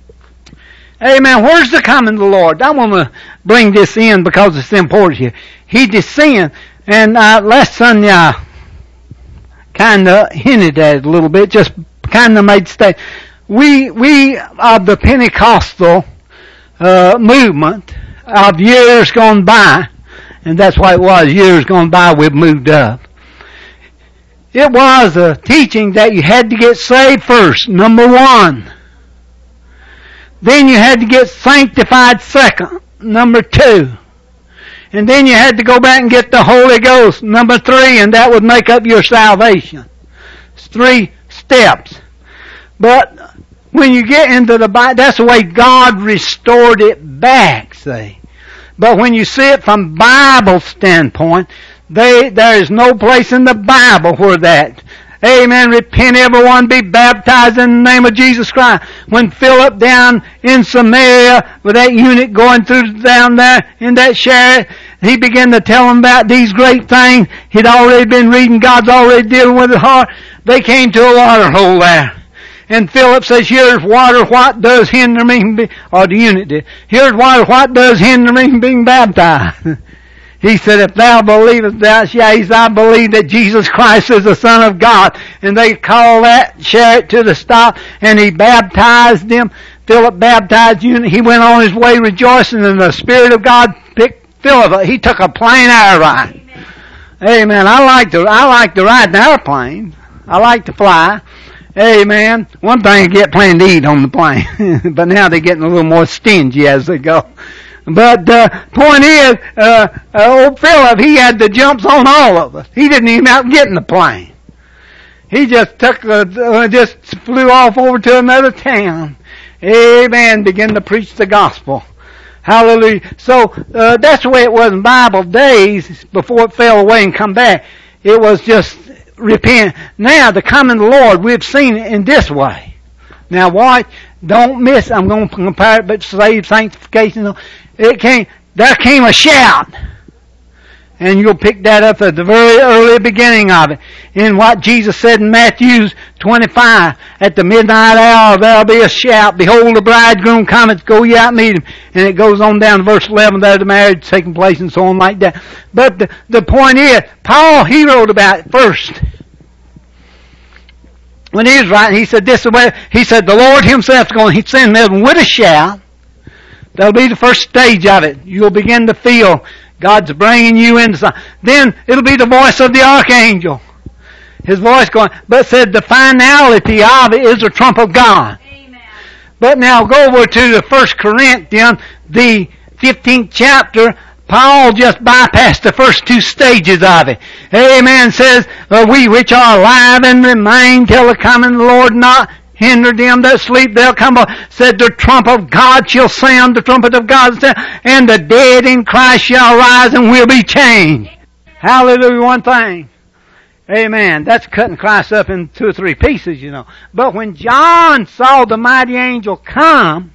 Speaker 1: Amen. Where's the coming of the Lord? I want to bring this in because it's important here. He descended, and last Sunday I kind of hinted at it a little bit, just kind of made state. We of the Pentecostal movement of years gone by, and that's why it was years gone by we've moved up. It was a teaching that you had to get saved first, number one. Then you had to get sanctified second, number two. And then you had to go back and get the Holy Ghost, number three, and that would make up your salvation. It's 3 steps. But when you get into the Bible, that's the way God restored it back, see. But when you see it from Bible standpoint, there is no place in the Bible where that. Amen. Repent everyone, be baptized in the name of Jesus Christ. When Philip down in Samaria with that eunuch going through down there in that chariot, he began to tell them about these great things. He'd already been reading, God's already dealing with his heart. They came to a water hole there. And Philip says, here's water, what does hinder me from being, or the eunuch did, here's water, what does hinder me from being baptized? He said, if thou believest, thou shalt. I believe that Jesus Christ is the Son of God. And they called that chariot to the stop, and he baptized them. Philip baptized you, and he went on his way rejoicing, and the Spirit of God picked Philip up. He took a plain air ride. Amen. I like to ride an airplane. I like to fly. Amen. One thing I get plenty to eat on the plane. But now they're getting a little more stingy as they go. But the point is, old Philip, he had the jumps on all of us. He didn't even out get in the plane. He just just flew off over to another town. Amen. Began to preach the gospel. Hallelujah. So that's the way it was in Bible days before it fell away and come back. It was just repent. Now the coming of the Lord, we've seen it in this way. Now watch, don't miss. I'm going to compare it, but saved, sanctification. There came a shout. And you'll pick that up at the very early beginning of it. In what Jesus said in Matthew 25, at the midnight hour there'll be a shout, behold the bridegroom cometh, go ye out and meet him. And it goes on down to verse 11, there the marriage taking place and so on like that. But the point is, Paul, he wrote about it first. When he was writing, he said this way, he said the Lord himself is going to send them with a shout. That'll be the first stage of it. You'll begin to feel God's bringing you into something. Then it'll be the voice of the archangel. His voice going, but said the finality of it is the trump of God. Amen. But now go over to the 1 Corinthians, the 15th chapter. Paul just bypassed the first two stages of it. Amen. Says, we which are alive and remain till the coming of the Lord not hinder them that sleep. They'll come up. Said, the trump of God shall sound, the trumpet of God shall sound, and the dead in Christ shall rise and will be changed. Hallelujah. One thing. Amen. That's cutting Christ up in 2 or 3 pieces, you know. But when John saw the mighty angel come,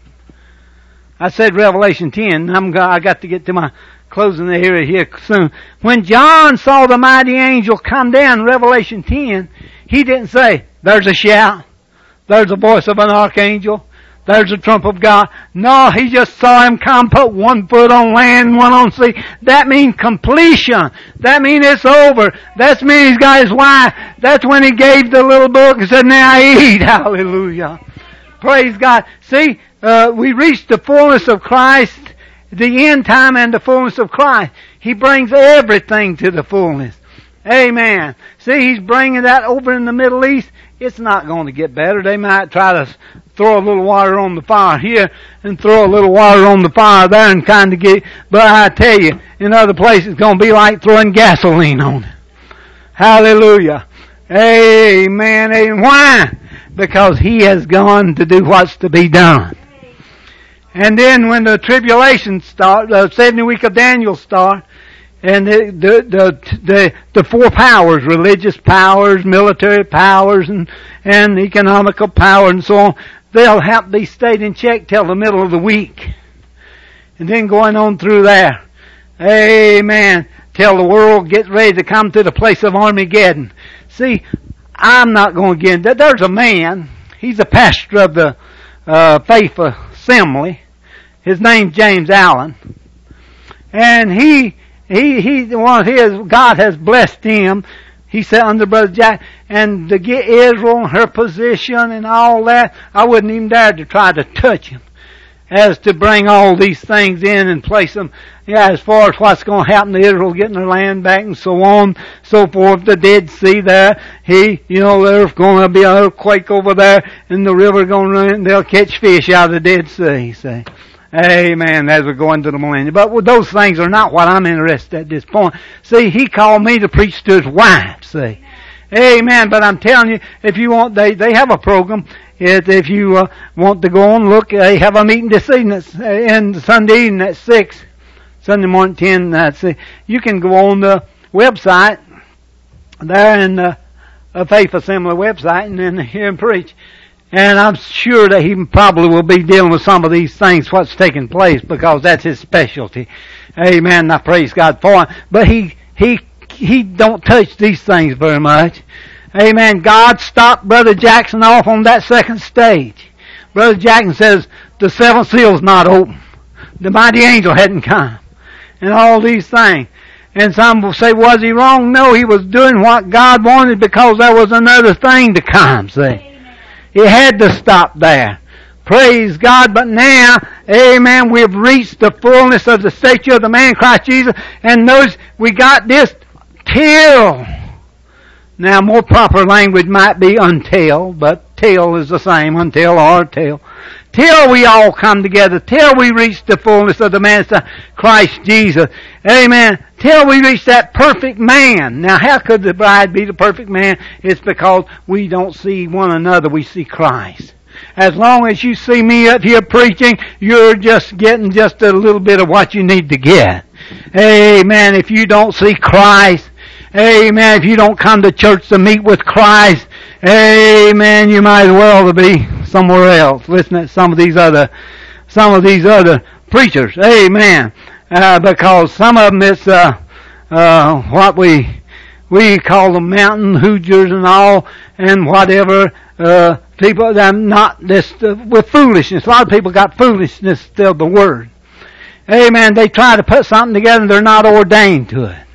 Speaker 1: I said Revelation 10. I got to get to my closing area here soon. When John saw the mighty angel come down, Revelation 10, he didn't say, there's a shout, there's a voice of an archangel, there's a trump of God. No, he just saw him come, put 1 foot on land, 1 on sea. That means completion. That means it's over. That means he's got his wife. That's when he gave the little book and said, now eat. Hallelujah. Praise God. See, we reached the fullness of Christ, the end time and the fullness of Christ. He brings everything to the fullness. Amen. See, he's bringing that over in the Middle East. It's not going to get better. They might try to throw a little water on the fire here and throw a little water on the fire there and kind of get, but I tell you, in other places it's going to be like throwing gasoline on it. Hallelujah. Amen. And why? Because he has gone to do what's to be done. And then when the tribulation starts, the 70 week of Daniel start, and the 4 powers, religious powers, military powers, and economical power and so on, they'll have to be stayed in check till the middle of the week. And then going on through there. Amen. Till the world gets ready to come to the place of Armageddon. See, I'm not going to get into that. There's a man, he's a pastor of the Faith Assembly. His name's James Allen. And he one of his, God has blessed him. He said under Brother Jack, and to get Israel in her position and all that, I wouldn't even dare to try to touch him. As to bring all these things in and place them, as far as what's going to happen to Israel, getting their land back and so on, so forth, the Dead Sea there, there's going to be an earthquake over there, and the river going to run, and they'll catch fish out of the Dead Sea, see. Amen, as we go into the millennium. But those things are not what I'm interested at this point. See, he called me to preach to his wife, see. Amen, but I'm telling you, if you want, they have a program. If you want to go on, look, they have a meeting this evening, and Sunday evening at 6, Sunday morning 10, you can go on the website, there in the Faith Assembly website, and then hear him preach. And I'm sure that he probably will be dealing with some of these things, what's taking place, because that's his specialty. Amen. I praise God for him. But he don't touch these things very much. Amen. God stopped Brother Jackson off on that second stage. Brother Jackson says, the 7th seal's not open. The mighty angel hadn't come. And all these things. And some will say, was he wrong? No, he was doing what God wanted because there was another thing to come, see. He had to stop there. Praise God. But now, amen, we've reached the fullness of the stature of the man Christ Jesus. And notice, we got this till. Now, more proper language might be until, but till is the same, until or till. Till we all come together, till we reach the fullness of the man Christ Jesus. Amen. Till we reach that perfect man. Now, how could the bride be the perfect man? It's because we don't see one another, we see Christ. As long as you see me up here preaching, you're just getting just a little bit of what you need to get. Amen. If you don't see Christ, amen, if you don't come to church to meet with Christ, amen, you might as well be somewhere else. Listen to some of these other preachers. Amen. Because some of them it's what we call them mountain hoogers and all, and whatever. People that are not this with foolishness. A lot of people got foolishness still the word. Amen. They try to put something together and they're not ordained to it.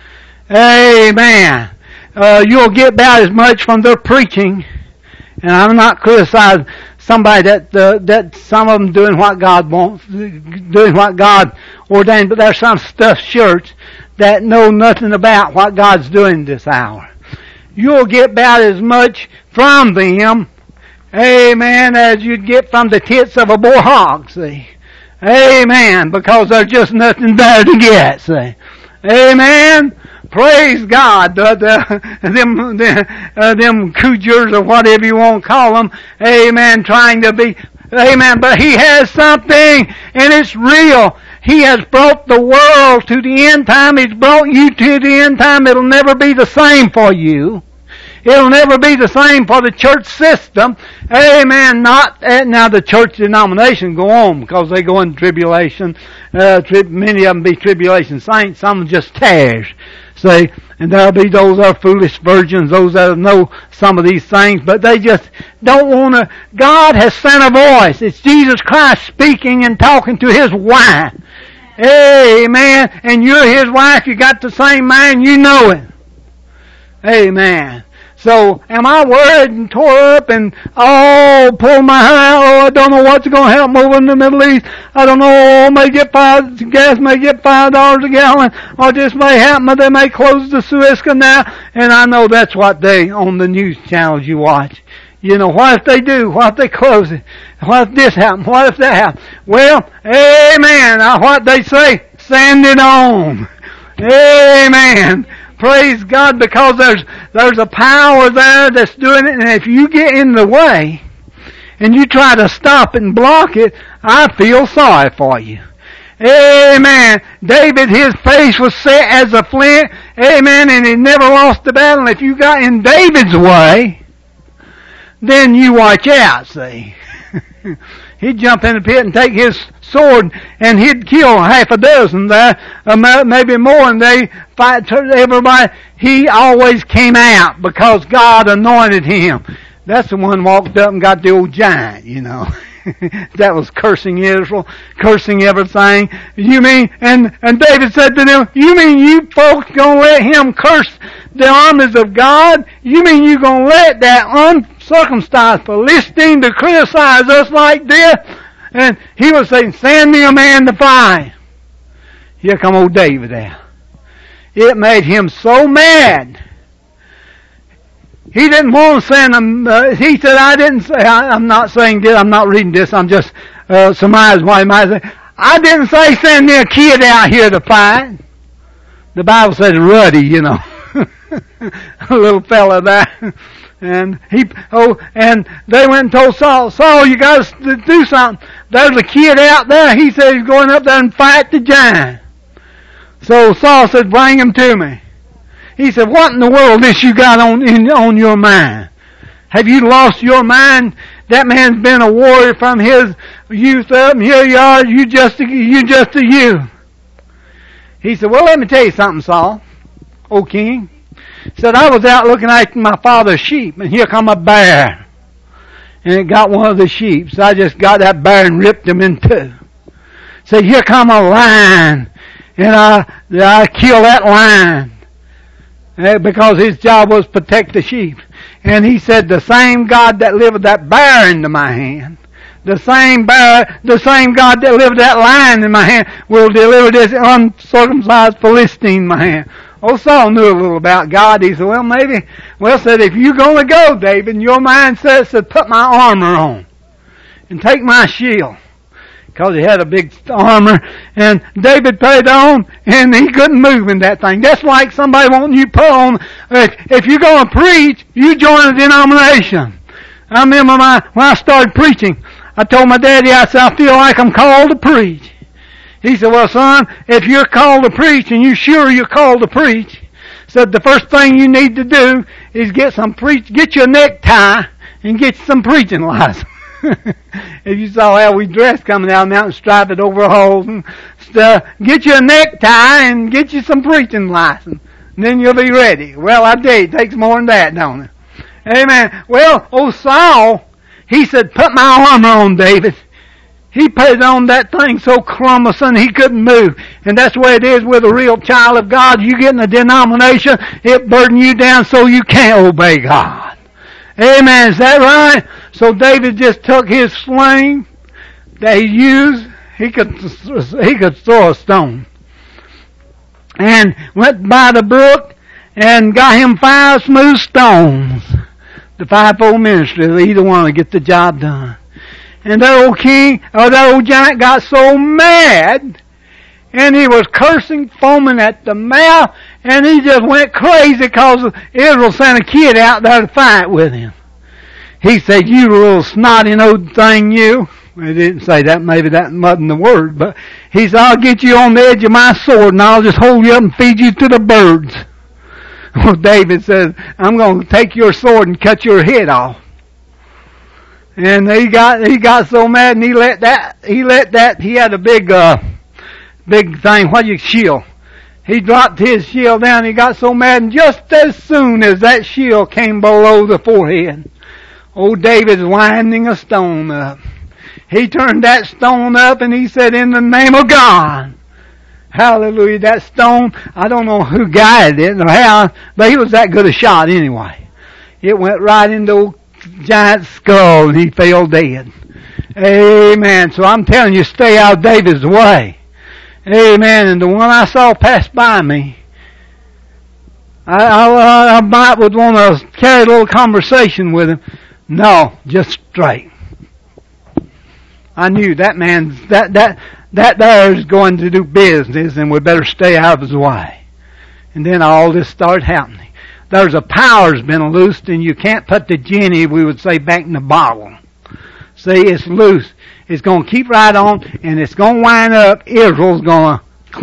Speaker 1: Amen. You'll get about as much from their preaching, and I'm not criticizing somebody that some of them doing what God wants, doing what God ordained, but there's some stuffed shirts that know nothing about what God's doing this hour. You'll get about as much from them, amen, as you'd get from the tits of a bull hog, see. Amen. Because there's just nothing there to get, see. Amen. Praise God. Them cougars or whatever you want to call them. Amen. Trying to be, amen. But He has something, and it's real. He has brought the world to the end time. He's brought you to the end time. It'll never be the same for you. It'll never be the same for the church system. Amen. Not now the church denomination go on because they go in tribulation. Many of them be tribulation saints. Some just tares. See, and there'll be those that are foolish virgins, those that know some of these things, but they just don't want to. God has sent a voice. It's Jesus Christ speaking and talking to His wife. Amen. And you're His wife. You got the same mind. You know it. Amen. So, am I worried and tore up and, pull my hair, I don't know what's going to happen over in the Middle East. I don't know, gas may get $5 a gallon, or this may happen, or they may close the Suez Canal, and I know that's what they, on the news channels you watch. You know, what if they do? What if they close it? What if this happens? What if that happens? Well, amen. What they say, send it on. Amen. Praise God, because there's a power there that's doing it, and if you get in the way and you try to stop it and block it, I feel sorry for you. Amen. David, his face was set as a flint. Amen. And he never lost the battle. If you got in David's way, then you watch out, see. He'd jump in the pit and take his sword, and he'd kill half a dozen there, maybe more, and they fight everybody. He always came out because God anointed him. That's the one walked up and got the old giant, you know. That was cursing Israel, cursing everything. You mean, and David said to them, you mean you folks gonna let him curse the armies of God? You mean you gonna let that uncircumcised Philistine to criticize us like this? And he was saying, send me a man to fight. Here come old David out. It made him so mad. He didn't want to send him, he said, I'm not saying this, I'm not reading this, I'm just surmising what he might say. I didn't say send me a kid out here to fight. The Bible says ruddy, you know. A little fella there. And and they went and told Saul, Saul, you got to do something. There's a kid out there, he said he's going up there and fight the giant. So Saul said, bring him to me. He said, what in the world is you got on your mind? Have you lost your mind? That man's been a warrior from his youth up, and here you are, you just a youth. He said, well, let me tell you something, Saul, O king. He said, I was out looking after my father's sheep, and here come a bear. And it got one of the sheep, so I just got that bear and ripped him in two. Said, here come a lion, and I killed that lion. Because his job was to protect the sheep. And he said, the same God that delivered that bear into my hand, the same God that delivered that lion in my hand will deliver this uncircumcised Philistine in my hand. Oh, Saul knew a little about God. He said, said, if you're going to go, David, and your mind says, put my armor on and take my shield. Because he had a big armor, and David put it on, and he couldn't move in that thing. That's like somebody wanting you put on, if you're going to preach, you join a denomination. I remember when I started preaching, I told my daddy, I said, I feel like I'm called to preach. He said, well, son, if you're called to preach, and you're sure you're called to preach, said the first thing you need to do is get your necktie, and get some preaching license. If you saw how we dressed coming down the mountain, striped overalls and stuff, get you a necktie and get you some preaching license. And then you'll be ready. Well, I tell you, it takes more than that, don't it? Amen. Well, old Saul, he said, put my armor on, David. He put on that thing so cumbersome he couldn't move. And that's the way it is with a real child of God. You get in a denomination, it burden you down so you can't obey God. Amen. Is that right? So David just took his sling that he used. He could throw a stone. And went by the brook and got him 5 smooth stones. The fivefold ministry, either one to get the job done. And that old king, or that old giant got so mad, and he was cursing, foaming at the mouth, and he just went crazy because Israel sent a kid out there to fight with him. He said, "You little snotty old thing, you." He didn't say that, maybe that wasn't the word, but he said, "I'll get you on the edge of my sword, and I'll just hold you up and feed you to the birds." Well, David says, "I'm going to take your sword and cut your head off." And he got so mad, and he had a big thing, shield. He dropped his shield down, he got so mad, and just as soon as that shield came below the forehead, old David's winding a stone up. He turned that stone up and he said, "In the name of God." Hallelujah. That stone, I don't know who guided it or how, but he was that good a shot anyway. It went right into the old giant's skull and he fell dead. Amen. So I'm telling you, stay out of David's way. Amen. And the one I saw pass by me, I might would want to carry a little conversation with him. No, just straight. I knew that man, that there is going to do business, and we better stay out of his way. And then all this started happening. There's a power's been loosed, and you can't put the genie, we would say, back in the bottle. See, it's loose. It's going to keep right on, and it's going to wind up. Israel's going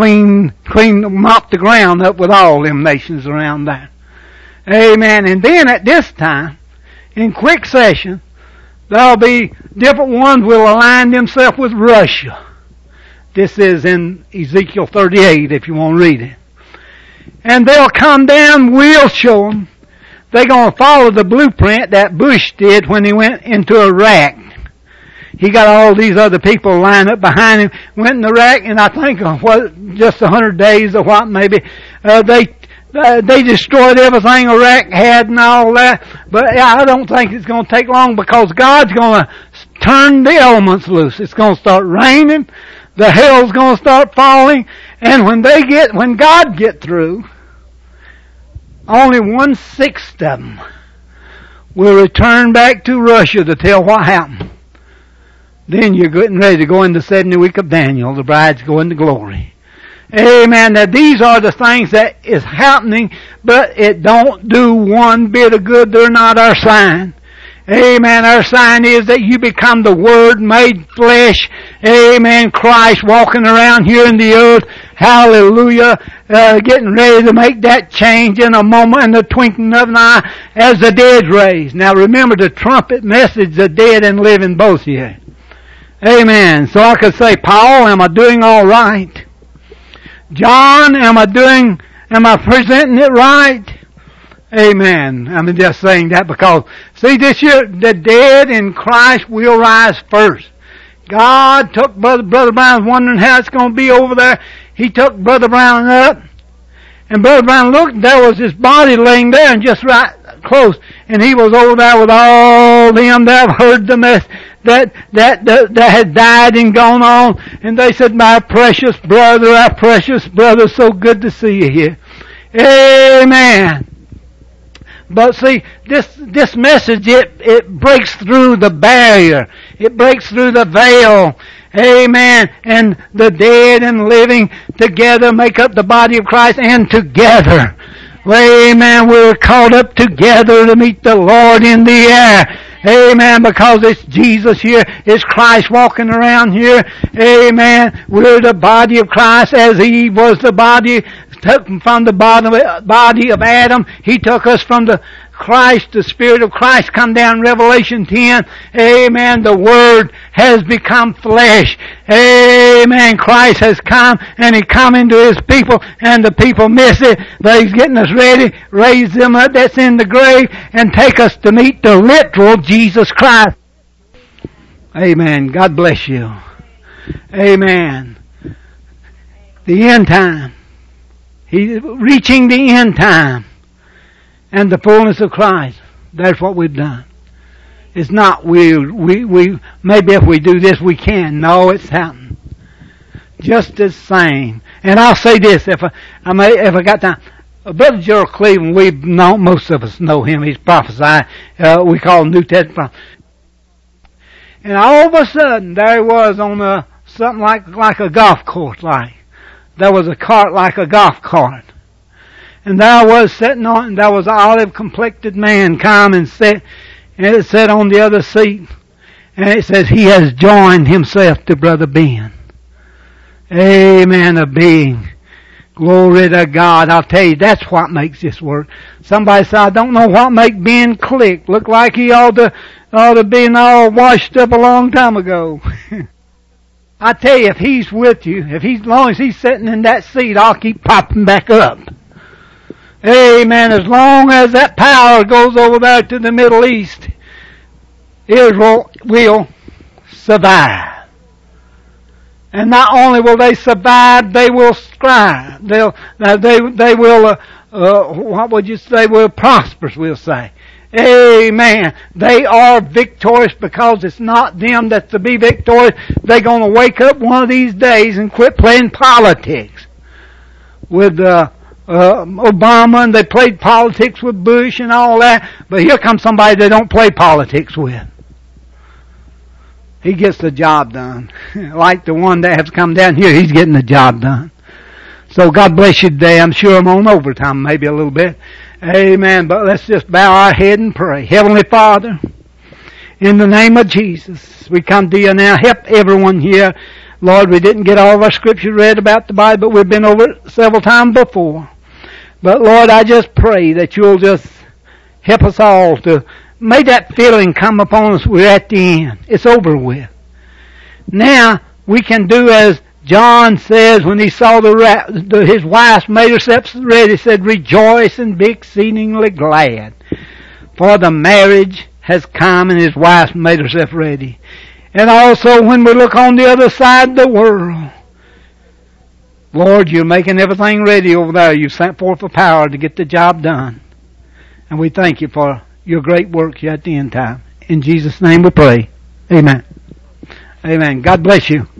Speaker 1: to mop the ground up with all them nations around there. Amen. And then at this time, in quick session, there'll be different ones will align themselves with Russia. This is in Ezekiel 38 if you want to read it. And they'll come down, we'll show them. They're going to follow the blueprint that Bush did when he went into Iraq. He got all these other people lined up behind him, went in Iraq, and I think just 100 days or what maybe, they destroyed everything Iraq had and all that. But I don't think it's going to take long because God's going to turn the elements loose. It's going to start raining. The hail's going to start falling. And when God get through, only 1/6 of them will return back to Russia to tell what happened. Then you're getting ready to go into the 70th week of Daniel. The bride's going to glory. Amen. Now these are the things that is happening, but it don't do one bit of good. They're not our sign. Amen. Our sign is that you become the Word made flesh. Amen. Christ walking around here in the earth. Hallelujah. Getting ready to make that change in a moment, in the twinkling of an eye, as the dead raised. Now remember the trumpet message, the dead and living both here. Amen. So I could say, Paul, am I doing all right? John, am I presenting it right? Amen. I'm just saying that because, see, this year, the dead in Christ will rise first. God took Brother Brown, wondering how it's going to be over there. He took Brother Brown up, and Brother Brown looked, there was his body laying there and just right close, and he was over there with all them that have heard the message, that had died and gone on, and they said, my precious brother, so good to see you here. Amen. But see, this message, it breaks through the barrier. It breaks through the veil. Amen. And the dead and living together make up the body of Christ, and together. Amen. We're called up together to meet the Lord in the air. Amen. Because it's Jesus here. It's Christ walking around here. Amen. We're the body of Christ as He was the body. Took from the body of Adam. He took us from the Christ, the Spirit of Christ come down, Revelation 10. Amen. The Word has become flesh. Amen. Christ has come and He come into His people and the people miss it. But He's getting us ready, raise them up that's in the grave and take us to meet the literal Jesus Christ. Amen. God bless you. Amen. The end time. He's reaching the end time and the fullness of Christ. That's what we've done. It's not we maybe if we do this we can. No, it's happening. Just the same. And I'll say this if I got time. Brother Gerald Cleveland, most of us know him. He's prophesied. We call him New Testament. And all of a sudden, there he was on something like a golf course, like. There was a cart like a golf cart. And there I was sitting on it, and there was an olive-complected man come and sat, and it said on the other seat, and it says, he has joined himself to Brother Ben. Amen, a being. Glory to God. I'll tell you, that's what makes this work. Somebody said, I don't know what make Ben click. Look like he ought to been all washed up a long time ago. I tell you, if he's with you, as long as he's sitting in that seat, I'll keep popping back up. Amen. As long as that power goes over there to the Middle East, Israel will survive. And not only will they survive, they will strive. They will, will prosper, we'll say. Amen. They are victorious because it's not them that's to be victorious. They're going to wake up one of these days and quit playing politics with Obama, and they played politics with Bush and all that. But here comes somebody they don't play politics with. He gets the job done. Like the one that has come down here, he's getting the job done. So God bless you today. I'm sure I'm on overtime maybe a little bit. Amen. But let's just bow our head and pray. Heavenly Father, in the name of Jesus, we come to you now. Help everyone here. Lord, we didn't get all of our scripture read about the Bible. We've been over it several times before. But Lord, I just pray that you'll just help us all to make that feeling come upon us. We're at the end. It's over with. Now, we can do as John says when he saw his wife made herself ready, he said, rejoice and be exceedingly glad. For the marriage has come and his wife made herself ready. And also when we look on the other side of the world, Lord, you're making everything ready over there. You've sent forth the power to get the job done. And we thank you for your great work here at the end time. In Jesus' name we pray. Amen. Amen. God bless you.